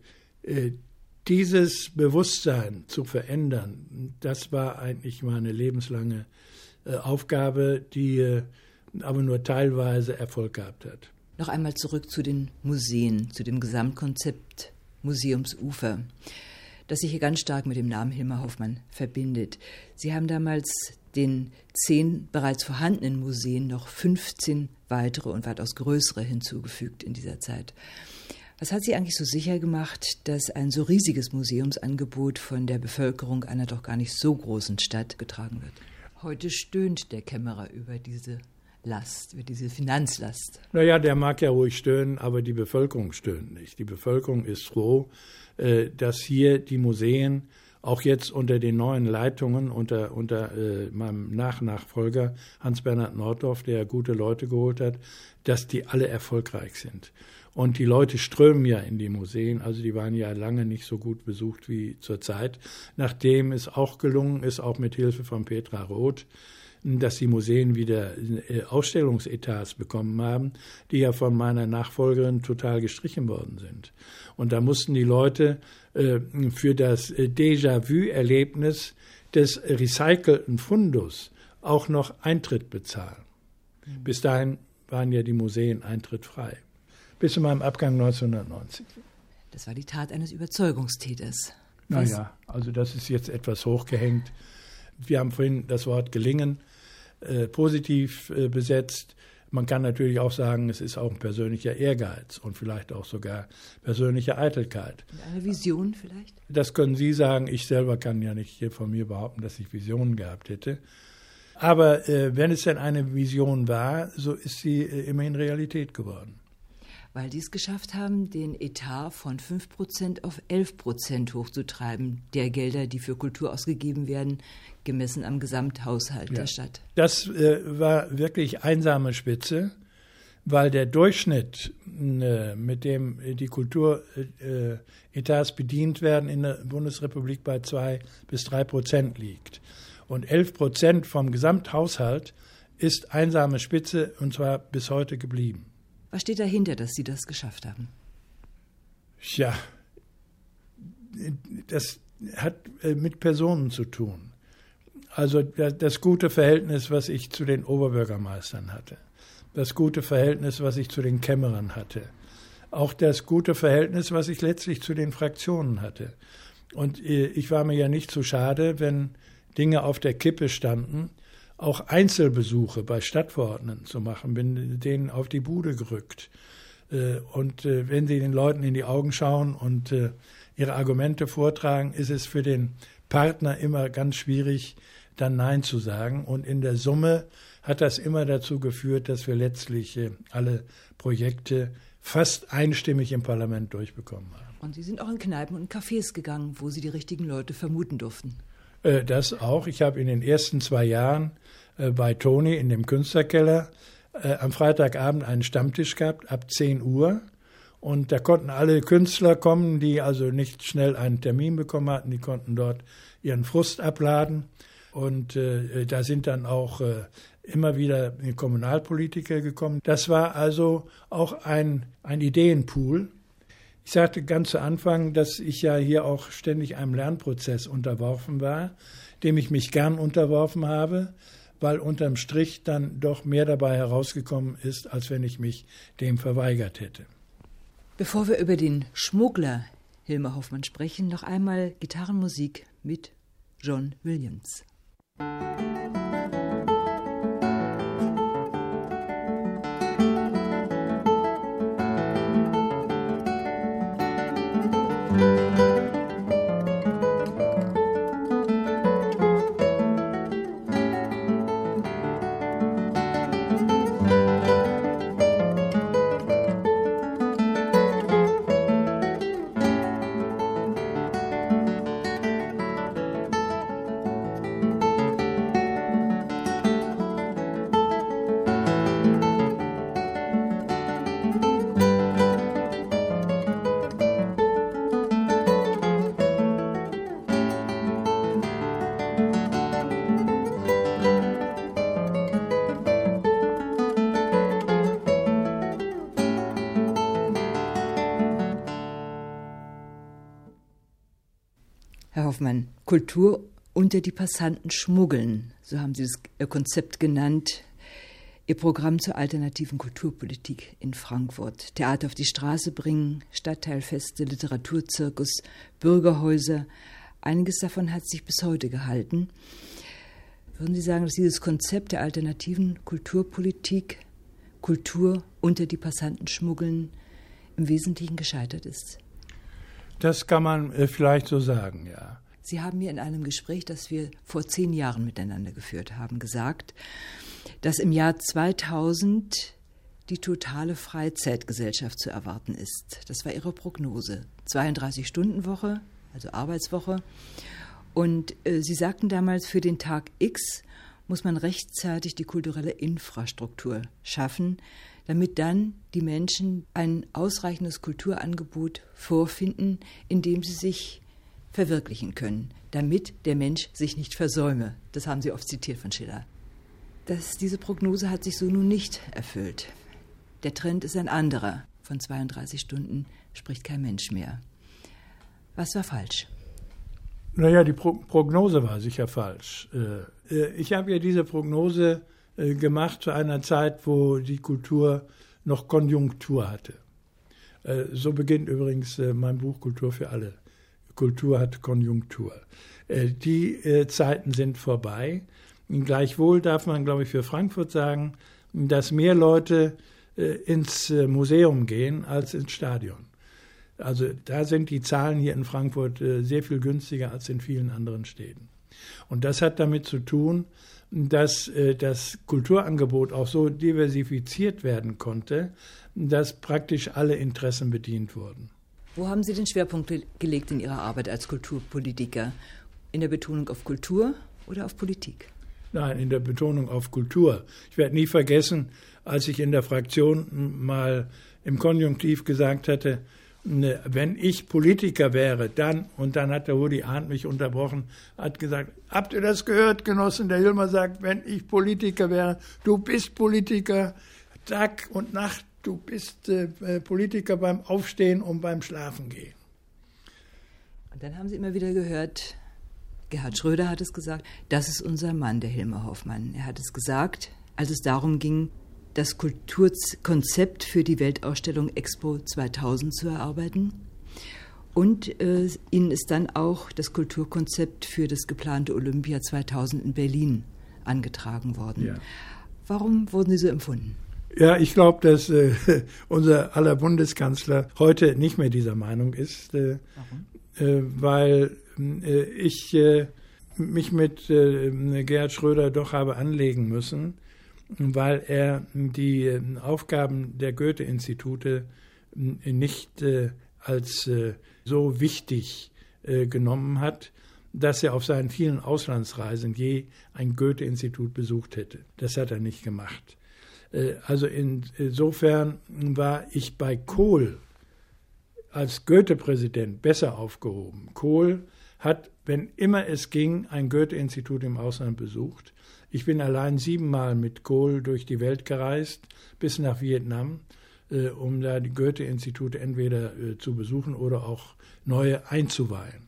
dieses Bewusstsein zu verändern, das war eigentlich meine lebenslange äh, Aufgabe, die äh, aber nur teilweise Erfolg gehabt hat. Noch einmal zurück zu den Museen, zu dem Gesamtkonzept Museumsufer, das sich hier ganz stark mit dem Namen Hilmar Hoffmann verbindet. Sie haben damals den zehn bereits vorhandenen Museen noch fünfzehn weitere und weitaus größere hinzugefügt in dieser Zeit. Was hat Sie eigentlich so sicher gemacht, dass ein so riesiges Museumsangebot von der Bevölkerung einer doch gar nicht so großen Stadt getragen wird? Heute stöhnt der Kämmerer über diese Last, über diese Finanzlast. Naja, der mag ja ruhig stöhnen, aber die Bevölkerung stöhnt nicht. Die Bevölkerung ist froh, dass hier die Museen auch jetzt unter den neuen Leitungen, unter, unter äh, meinem Nachnachfolger Hans-Bernhard Nordorf, der gute Leute geholt hat, dass die alle erfolgreich sind. Und die Leute strömen ja in die Museen, also die waren ja lange nicht so gut besucht wie zurzeit, nachdem es auch gelungen ist, auch mit Hilfe von Petra Roth, dass die Museen wieder Ausstellungsetats bekommen haben, die ja von meiner Nachfolgerin total gestrichen worden sind. Und da mussten die Leute äh, für das Déjà-vu-Erlebnis des recycelten Fundus auch noch Eintritt bezahlen. Mhm. Bis dahin waren ja die Museen eintrittfrei. Bis zu meinem Abgang neunzehnhundertneunzig. Das war die Tat eines Überzeugungstäters. Naja, also das ist jetzt etwas hochgehängt. Wir haben vorhin das Wort gelingen äh, positiv äh, besetzt. Man kann natürlich auch sagen, es ist auch ein persönlicher Ehrgeiz und vielleicht auch sogar persönliche Eitelkeit. Und eine Vision vielleicht? Das können Sie sagen. Ich selber kann ja nicht hier von mir behaupten, dass ich Visionen gehabt hätte. Aber äh, wenn es denn eine Vision war, so ist sie äh, immerhin Realität geworden. Weil die es geschafft haben, den Etat von fünf Prozent auf elf Prozent hochzutreiben, der Gelder, die für Kultur ausgegeben werden, gemessen am Gesamthaushalt ja. der Stadt. Das äh, war wirklich einsame Spitze, weil der Durchschnitt, äh, mit dem die Kulturetats äh, bedient werden, in der Bundesrepublik bei zwei bis drei Prozent liegt. Und elf Prozent vom Gesamthaushalt ist einsame Spitze, und zwar bis heute geblieben. Was steht dahinter, dass Sie das geschafft haben? Ja, das hat mit Personen zu tun. Also das gute Verhältnis, was ich zu den Oberbürgermeistern hatte, das gute Verhältnis, was ich zu den Kämmerern hatte, auch das gute Verhältnis, was ich letztlich zu den Fraktionen hatte. Und ich war mir ja nicht zu schade, wenn Dinge auf der Kippe standen, auch Einzelbesuche bei Stadtverordneten zu machen, bin denen auf die Bude gerückt. Und wenn sie den Leuten in die Augen schauen und ihre Argumente vortragen, ist es für den Partner immer ganz schwierig, dann Nein zu sagen. Und in der Summe hat das immer dazu geführt, dass wir letztlich äh, alle Projekte fast einstimmig im Parlament durchbekommen haben. Und Sie sind auch in Kneipen und Cafés gegangen, wo Sie die richtigen Leute vermuten durften. Äh, das auch. Ich habe in den ersten zwei Jahren äh, bei Toni in dem Künstlerkeller äh, am Freitagabend einen Stammtisch gehabt, ab zehn Uhr. Und da konnten alle Künstler kommen, die also nicht schnell einen Termin bekommen hatten. Die konnten dort ihren Frust abladen. Und äh, da sind dann auch äh, immer wieder Kommunalpolitiker gekommen. Das war also auch ein, ein Ideenpool. Ich sagte ganz zu Anfang, dass ich ja hier auch ständig einem Lernprozess unterworfen war, dem ich mich gern unterworfen habe, weil unterm Strich dann doch mehr dabei herausgekommen ist, als wenn ich mich dem verweigert hätte. Bevor wir über den Schmuggler Hilmar Hoffmann sprechen, noch einmal Gitarrenmusik mit John Williams. Herr Hoffmann, Kultur unter die Passanten schmuggeln, so haben Sie das Konzept genannt. Ihr Programm zur alternativen Kulturpolitik in Frankfurt. Theater auf die Straße bringen, Stadtteilfeste, Literaturzirkus, Bürgerhäuser. Einiges davon hat sich bis heute gehalten. Würden Sie sagen, dass dieses Konzept der alternativen Kulturpolitik, Kultur unter die Passanten schmuggeln, im Wesentlichen gescheitert ist? Das kann man äh, vielleicht so sagen, ja. Sie haben mir in einem Gespräch, das wir vor zehn Jahren miteinander geführt haben, gesagt, dass im Jahr zweitausend die totale Freizeitgesellschaft zu erwarten ist. Das war Ihre Prognose. zweiunddreißig-Stunden-Woche, also Arbeitswoche. Und äh, Sie sagten damals, für den Tag X muss man rechtzeitig die kulturelle Infrastruktur schaffen, damit dann die Menschen ein ausreichendes Kulturangebot vorfinden, in dem sie sich verwirklichen können, damit der Mensch sich nicht versäume. Das haben Sie oft zitiert von Schiller. Das, diese Prognose hat sich so nun nicht erfüllt. Der Trend ist ein anderer. Von zweiunddreißig Stunden spricht kein Mensch mehr. Was war falsch? Naja, die Pro- Prognose war sicher falsch. Äh, ich habe ja diese Prognose äh, gemacht zu einer Zeit, wo die Kultur noch Konjunktur hatte. Äh, so beginnt übrigens äh, mein Buch Kultur für alle. Kultur hat Konjunktur. Äh, die äh, Zeiten sind vorbei. Gleichwohl darf man, glaube ich, für Frankfurt sagen, dass mehr Leute äh, ins äh, Museum gehen als ins Stadion. Also da sind die Zahlen hier in Frankfurt äh, sehr viel günstiger als in vielen anderen Städten. Und das hat damit zu tun, dass äh, das Kulturangebot auch so diversifiziert werden konnte, dass praktisch alle Interessen bedient wurden. Wo haben Sie den Schwerpunkt gelegt in Ihrer Arbeit als Kulturpolitiker? In der Betonung auf Kultur oder auf Politik? Nein, in der Betonung auf Kultur. Ich werde nie vergessen, als ich in der Fraktion mal im Konjunktiv gesagt hatte, wenn ich Politiker wäre, dann, und dann hat der Rudi Arndt mich unterbrochen, hat gesagt, habt ihr das gehört, Genossen? Der Hilmar sagt, wenn ich Politiker wäre, du bist Politiker, Tag und Nacht, du bist äh, Politiker beim Aufstehen und beim Schlafengehen. Und dann haben Sie immer wieder gehört, Gerhard Schröder hat es gesagt, das ist unser Mann, der Hilmar Hoffmann. Er hat es gesagt, als es darum ging, das Kulturkonzept für die Weltausstellung Expo zweitausend zu erarbeiten. Und äh, Ihnen ist dann auch das Kulturkonzept für das geplante Olympia zweitausend in Berlin angetragen worden. Ja. Warum wurden Sie so empfunden? Ja, ich glaube, dass äh, unser aller Bundeskanzler heute nicht mehr dieser Meinung ist. Äh, Warum? Äh, weil äh, ich äh, mich mit äh, Gerhard Schröder doch habe anlegen müssen, weil er die äh, Aufgaben der Goethe-Institute äh, nicht äh, als äh, so wichtig äh, genommen hat, dass er auf seinen vielen Auslandsreisen je ein Goethe-Institut besucht hätte. Das hat er nicht gemacht. Äh, also in, insofern war ich bei Kohl als Goethe-Präsident besser aufgehoben. Kohl hat, wenn immer es ging, ein Goethe-Institut im Ausland besucht. Ich bin allein siebenmal mit Kohl durch die Welt gereist, bis nach Vietnam, äh, um da die Goethe-Institute entweder äh, zu besuchen oder auch neue einzuweihen.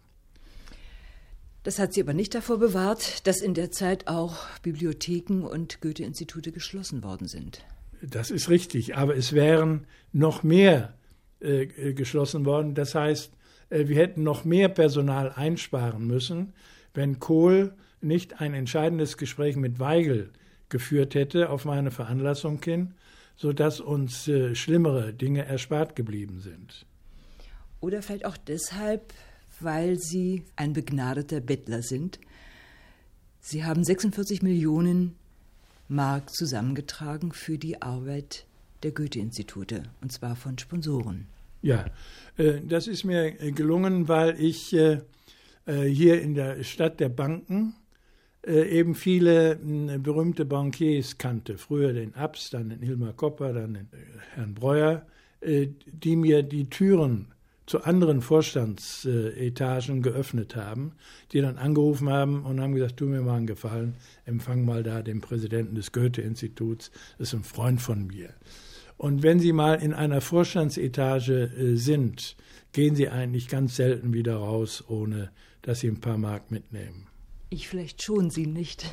Das hat sie aber nicht davor bewahrt, dass in der Zeit auch Bibliotheken und Goethe-Institute geschlossen worden sind. Das ist richtig, aber es wären noch mehr äh, geschlossen worden. Das heißt, äh, wir hätten noch mehr Personal einsparen müssen, wenn Kohl nicht ein entscheidendes Gespräch mit Weigel geführt hätte auf meine Veranlassung hin, sodass uns äh, schlimmere Dinge erspart geblieben sind. Oder vielleicht auch deshalb, weil Sie ein begnadeter Bettler sind. Sie haben sechsundvierzig Millionen Mark zusammengetragen für die Arbeit der Goethe-Institute, und zwar von Sponsoren. Ja, äh, das ist mir gelungen, weil ich äh, hier in der Stadt der Banken äh, eben viele äh, berühmte Bankiers kannte. Früher den Abs, dann den Hilmar Kopper, dann den äh, Herrn Breuer, äh, die mir die Türen zu anderen Vorstandsetagen geöffnet haben, die dann angerufen haben und haben gesagt, tu mir mal einen Gefallen, empfang mal da den Präsidenten des Goethe-Instituts, das ist ein Freund von mir. Und wenn Sie mal in einer Vorstandsetage äh, sind, gehen Sie eigentlich ganz selten wieder raus, ohne dass Sie ein paar Mark mitnehmen. Ich vielleicht schon, Sie nicht.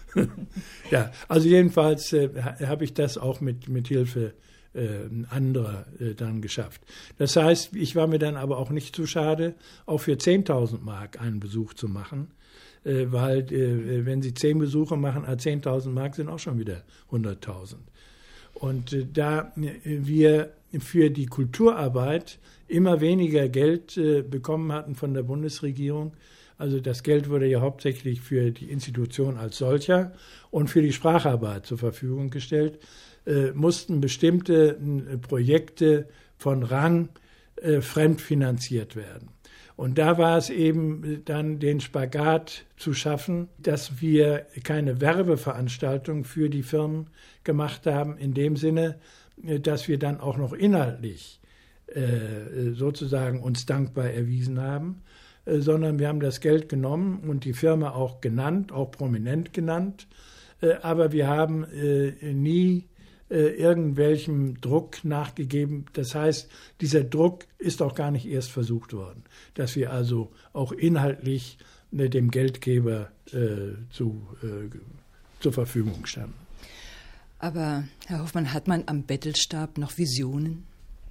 Ja, also jedenfalls äh, habe ich das auch mit, mit Hilfe Äh, anderer äh, dann geschafft. Das heißt, ich war mir dann aber auch nicht zu schade, auch für zehntausend Mark einen Besuch zu machen, äh, weil äh, wenn Sie zehn Besuche machen, zehntausend Mark sind auch schon wieder hunderttausend. Und äh, da äh, wir für die Kulturarbeit immer weniger Geld äh, bekommen hatten von der Bundesregierung, also das Geld wurde ja hauptsächlich für die Institution als solcher und für die Spracharbeit zur Verfügung gestellt, äh, mussten bestimmte äh, Projekte von Rang äh, fremdfinanziert werden. Und da war es eben dann den Spagat zu schaffen, dass wir keine Werbeveranstaltung für die Firmen gemacht haben, in dem Sinne, äh, dass wir dann auch noch inhaltlich äh, sozusagen uns dankbar erwiesen haben, äh, sondern wir haben das Geld genommen und die Firma auch genannt, auch prominent genannt, äh, aber wir haben äh, nie irgendwelchem Druck nachgegeben. Das heißt, dieser Druck ist auch gar nicht erst versucht worden, dass wir also auch inhaltlich äh, dem Geldgeber äh, zu, äh, zur Verfügung standen. Aber, Herr Hoffmann, hat man am Bettelstab noch Visionen?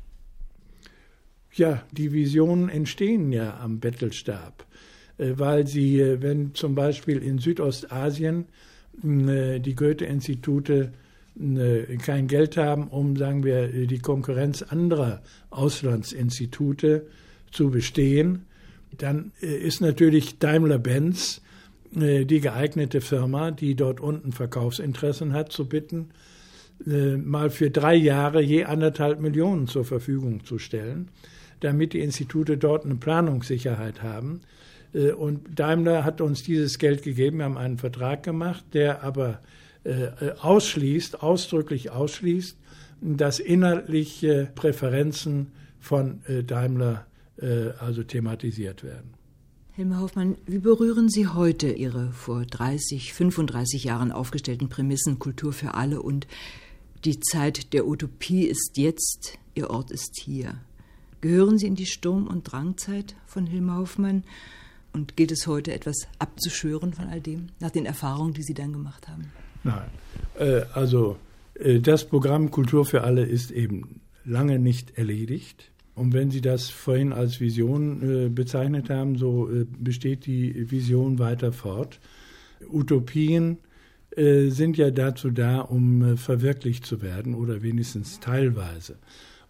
Ja, die Visionen entstehen ja am Bettelstab, äh, weil sie, äh, wenn zum Beispiel in Südostasien äh, die Goethe-Institute kein Geld haben, um, sagen wir, die Konkurrenz anderer Auslandsinstitute zu bestehen, dann ist natürlich Daimler-Benz die geeignete Firma, die dort unten Verkaufsinteressen hat, zu bitten, mal für drei Jahre je anderthalb Millionen zur Verfügung zu stellen, damit die Institute dort eine Planungssicherheit haben. Und Daimler hat uns dieses Geld gegeben, wir haben einen Vertrag gemacht, der aber ausschließt, ausdrücklich ausschließt, dass inhaltliche Präferenzen von Daimler also thematisiert werden. Hilmar Hoffmann, wie berühren Sie heute Ihre vor dreißig, fünfunddreißig Jahren aufgestellten Prämissen Kultur für alle und die Zeit der Utopie ist jetzt, Ihr Ort ist hier? Gehören Sie in die Sturm- und Drangzeit von Hilmar Hoffmann? Und gilt es heute, etwas abzuschwören von all dem, nach den Erfahrungen, die Sie dann gemacht haben? Nein, äh, also äh, das Programm Kultur für alle ist eben lange nicht erledigt. Und wenn Sie das vorhin als Vision äh, bezeichnet haben, so äh, besteht die Vision weiter fort. Utopien äh, sind ja dazu da, um äh, verwirklicht zu werden oder wenigstens teilweise.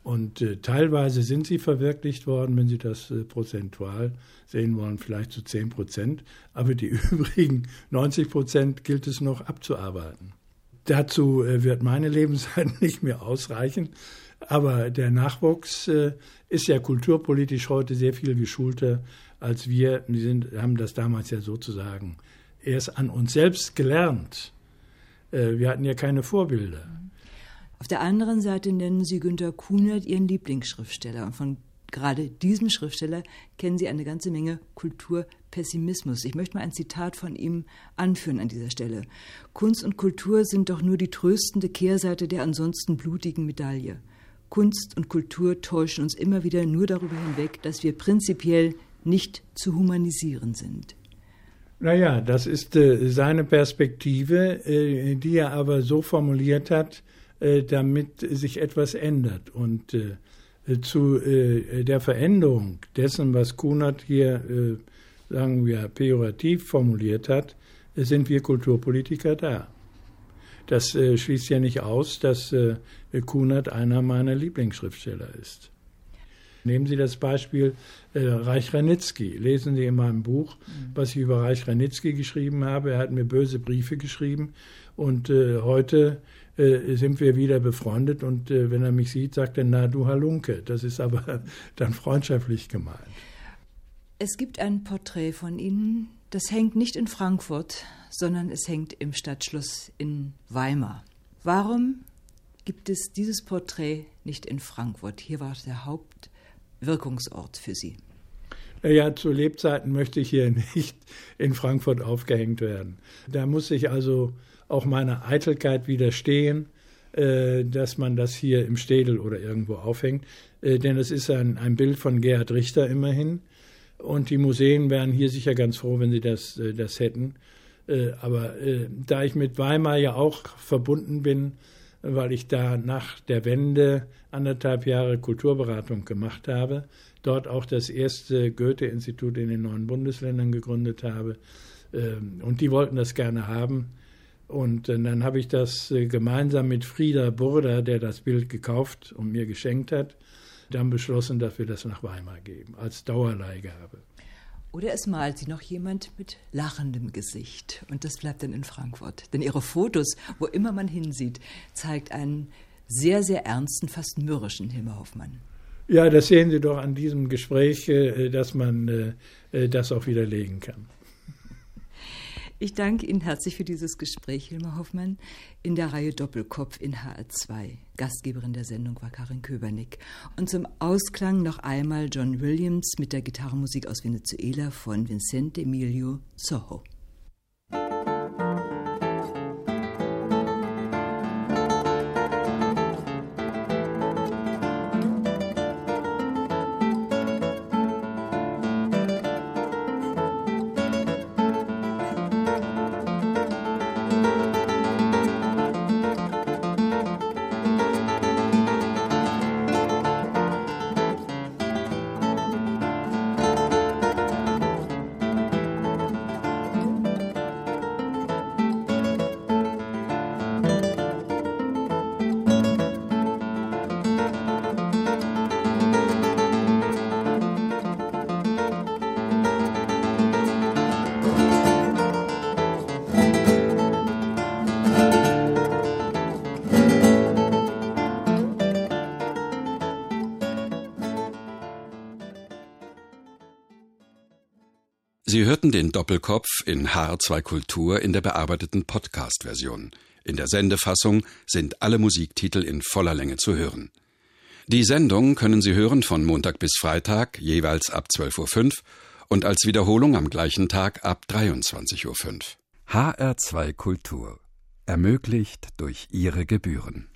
Und äh, teilweise sind sie verwirklicht worden, wenn Sie das äh, prozentual sehen wollen, vielleicht zu zehn Prozent. Aber die übrigen neunzig Prozent gilt es noch abzuarbeiten. Dazu äh, wird meine Lebenszeit nicht mehr ausreichen. Aber der Nachwuchs äh, ist ja kulturpolitisch heute sehr viel geschulter als wir. Wir sind, haben das damals ja sozusagen erst an uns selbst gelernt. Äh, wir hatten ja keine Vorbilder. Auf der anderen Seite nennen Sie Günter Kunert Ihren Lieblingsschriftsteller. Und von gerade diesem Schriftsteller kennen Sie eine ganze Menge Kulturpessimismus. Ich möchte mal ein Zitat von ihm anführen an dieser Stelle. Kunst und Kultur sind doch nur die tröstende Kehrseite der ansonsten blutigen Medaille. Kunst und Kultur täuschen uns immer wieder nur darüber hinweg, dass wir prinzipiell nicht zu humanisieren sind. Naja, das ist äh, seine Perspektive, äh, die er aber so formuliert hat, äh, damit sich etwas ändert. Und äh, zu äh, der Veränderung dessen, was Kunert hier, äh, sagen wir, pejorativ formuliert hat, äh, sind wir Kulturpolitiker da. Das äh, schließt ja nicht aus, dass äh, Kunert einer meiner Lieblingsschriftsteller ist. Nehmen Sie das Beispiel äh, Reich Ranitzky. Lesen Sie in meinem Buch, mhm. was ich über Reich Ranitzky geschrieben habe. Er hat mir böse Briefe geschrieben und äh, heute äh, sind wir wieder befreundet und äh, wenn er mich sieht, sagt er, na du Halunke. Das ist aber dann freundschaftlich gemeint. Es gibt ein Porträt von Ihnen, das hängt nicht in Frankfurt, sondern es hängt im Stadtschloss in Weimar. Warum gibt es dieses Porträt nicht in Frankfurt? Hier war der Hauptwirkungsort für Sie. Naja, zu Lebzeiten möchte ich hier nicht in Frankfurt aufgehängt werden. Da muss ich also auch meiner Eitelkeit widerstehen, äh, dass man das hier im Städel oder irgendwo aufhängt. Äh, denn es ist ein, ein Bild von Gerhard Richter immerhin. Und die Museen wären hier sicher ganz froh, wenn sie das, äh, das hätten. Äh, aber äh, da ich mit Weimar ja auch verbunden bin, weil ich da nach der Wende anderthalb Jahre Kulturberatung gemacht habe, dort auch das erste Goethe-Institut in den neuen Bundesländern gegründet habe. Ähm, und die wollten das gerne haben. Und äh, dann habe ich das äh, gemeinsam mit Frieder Burda, der das Bild gekauft und mir geschenkt hat, dann beschlossen, dass wir das nach Weimar geben, als Dauerleihgabe. Oder es malt sie noch jemand mit lachendem Gesicht und das bleibt dann in Frankfurt. Denn ihre Fotos, wo immer man hinsieht, zeigt einen sehr, sehr ernsten, fast mürrischen Hilmar Hoffmann. Ja, das sehen Sie doch an diesem Gespräch, dass man das auch widerlegen kann. Ich danke Ihnen herzlich für dieses Gespräch, Hilmar Hoffmann, in der Reihe Doppelkopf in H R zwei. Gastgeberin der Sendung war Karin Köbernick. Und zum Ausklang noch einmal John Williams mit der Gitarrenmusik aus Venezuela von Vicente Emilio Sojo. Sie hörten den Doppelkopf in H R zwei Kultur in der bearbeiteten Podcast-Version. In der Sendefassung sind alle Musiktitel in voller Länge zu hören. Die Sendung können Sie hören von Montag bis Freitag, jeweils ab zwölf Uhr fünf und als Wiederholung am gleichen Tag ab dreiundzwanzig Uhr fünf. H R zwei Kultur. Ermöglicht durch Ihre Gebühren.